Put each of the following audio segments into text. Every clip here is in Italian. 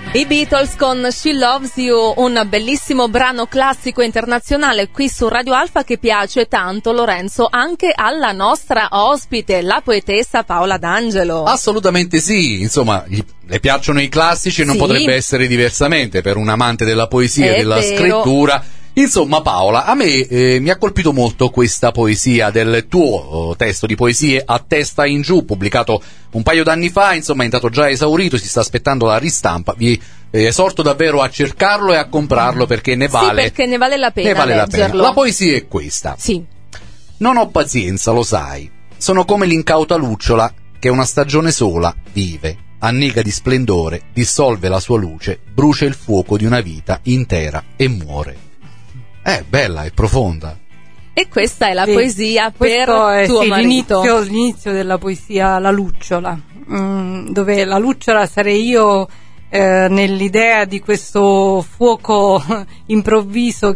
I Beatles con She Loves You, un bellissimo brano classico internazionale qui su Radio Alfa che piace tanto, Lorenzo, anche alla nostra ospite, la poetessa Paola D'Angelo. Assolutamente sì, insomma, le piacciono i classici e non potrebbe essere diversamente per un amante della poesia e della scrittura. Insomma, Paola, a me mi ha colpito molto questa poesia del tuo testo di poesie A testa in giù, pubblicato un paio d'anni fa, insomma è andato già esaurito, si sta aspettando la ristampa. Vi esorto davvero a cercarlo e a comprarlo perché ne vale, perché ne vale la pena. Ne vale leggerlo. la pena. La poesia è questa. Sì. Non ho pazienza, lo sai. Sono come l'incauta lucciola che una stagione sola vive, annega di splendore, dissolve la sua luce, brucia il fuoco di una vita intera e muore. È bella, è profonda. E questa è la poesia per tuo marito. L'inizio della poesia La lucciola, dove la lucciola sarei io nell'idea di questo fuoco improvviso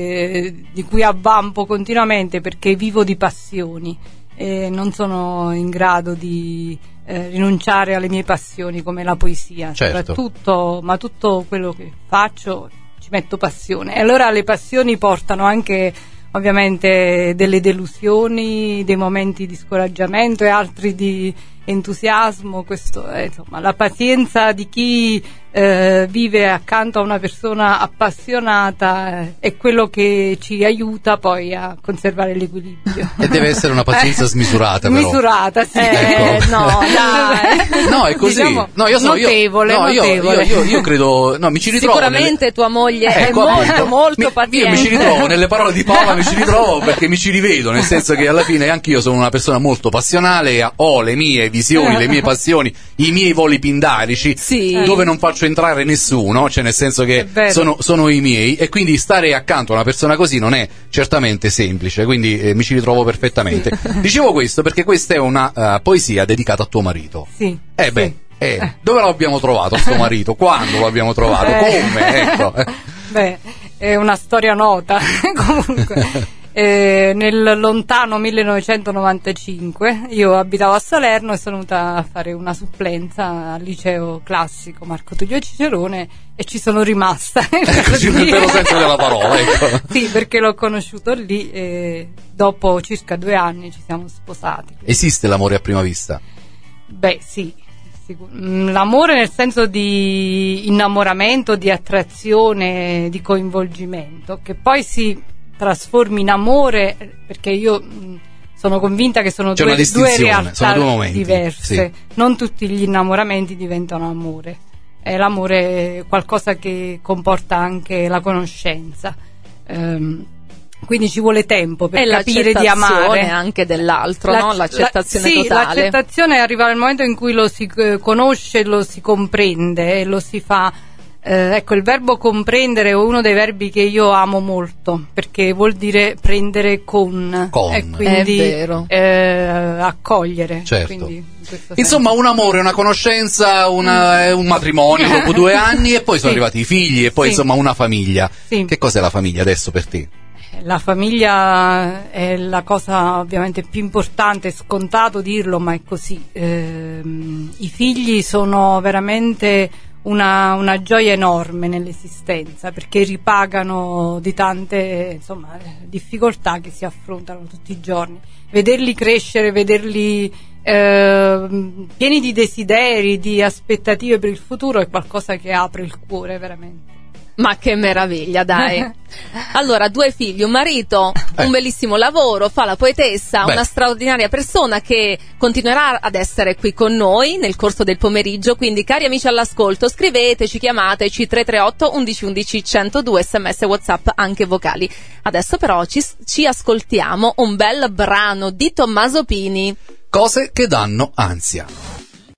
di cui avvampo continuamente perché vivo di passioni e non sono in grado di rinunciare alle mie passioni come la poesia, soprattutto, ma tutto quello che faccio ci metto passione e allora le passioni portano anche ovviamente delle delusioni, dei momenti di scoraggiamento e altri di entusiasmo. Questo è insomma la pazienza di chi vive accanto a una persona appassionata è quello che ci aiuta poi a conservare l'equilibrio. E deve essere una pazienza smisurata, però. Misurata, sì. No, dai. No, è così. Diciamo, no, io sono notevole. Io credo, no, mi ci ritrovo. Sicuramente tua moglie è molto paziente. Io mi ci ritrovo nelle parole di Paola, mi ci ritrovo perché mi ci rivedo, nel senso che alla fine anch'io sono una persona molto passionale, ho le mie visioni, le mie passioni, i miei voli pindarici, dove non faccio entrare nessuno, cioè nel senso che sono i miei, e quindi stare accanto a una persona così non è certamente semplice, quindi mi ci ritrovo perfettamente. Dicevo questo perché questa è una poesia dedicata a tuo marito. Sì. Dove l'abbiamo trovato sto marito? Quando lo abbiamo trovato? Come? Ecco. Beh, è una storia nota. Comunque nel lontano 1995 io abitavo a Salerno e sono venuta a fare una supplenza al liceo classico Marco Tullio Cicerone e ci sono rimasta nel vero senso della parola, ecco. Sì, perché l'ho conosciuto lì e dopo circa 2 anni ci siamo sposati. Esiste l'amore a prima vista? Beh, sì. L'amore nel senso di innamoramento, di attrazione, di coinvolgimento, che poi si trasformi in amore, perché io sono convinta che sono due realtà diverse. Sì. Non tutti gli innamoramenti diventano amore. L'amore è qualcosa che comporta anche la conoscenza. Quindi ci vuole tempo per capire di amare anche dell'altro, no? L'accettazione totale. L'accettazione arriva nel momento in cui lo si conosce, lo si comprende e lo si fa. Ecco, il verbo comprendere è uno dei verbi che io amo molto perché vuol dire prendere con. E quindi è vero. Accogliere. Certo. Quindi, insomma, un amore, una conoscenza, un matrimonio dopo 2 anni e poi sono arrivati i figli e poi insomma una famiglia. Sì. Che cos'è la famiglia adesso per te? La famiglia è la cosa ovviamente più importante, è scontato dirlo, ma è così. I figli sono veramente una gioia enorme nell'esistenza perché ripagano di tante difficoltà che si affrontano tutti i giorni. Vederli crescere, vederli pieni di desideri, di aspettative per il futuro è qualcosa che apre il cuore veramente. Ma che meraviglia, dai. Allora, 2 figli, un marito, un bellissimo lavoro, fa la poetessa, una straordinaria persona che continuerà ad essere qui con noi nel corso del pomeriggio, quindi cari amici all'ascolto, scriveteci, chiamateci 338 11 11 102, sms, WhatsApp, anche vocali. Adesso però ci ascoltiamo un bel brano di Tommaso Pini. Cose che danno ansia.